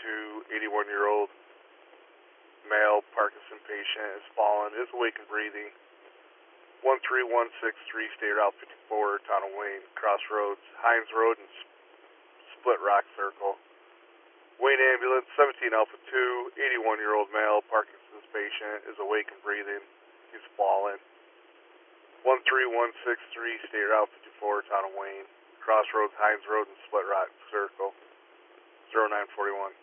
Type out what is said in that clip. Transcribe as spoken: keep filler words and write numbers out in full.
two, eighty-one-year-old male Parkinson patient is fallen, is awake and breathing. one three one six three, State Route fifty-four, Town of Wayne, Crossroads, Hines Road and Split Rock Circle. Wayne Ambulance, seventeen Alpha two, eighty-one-year-old male Parkinson's patient is awake and breathing. He's fallen. one three one six three, State Route fifty-four, Town of Wayne, Crossroads, Hines Road and Split Rock Circle. zero nine four one.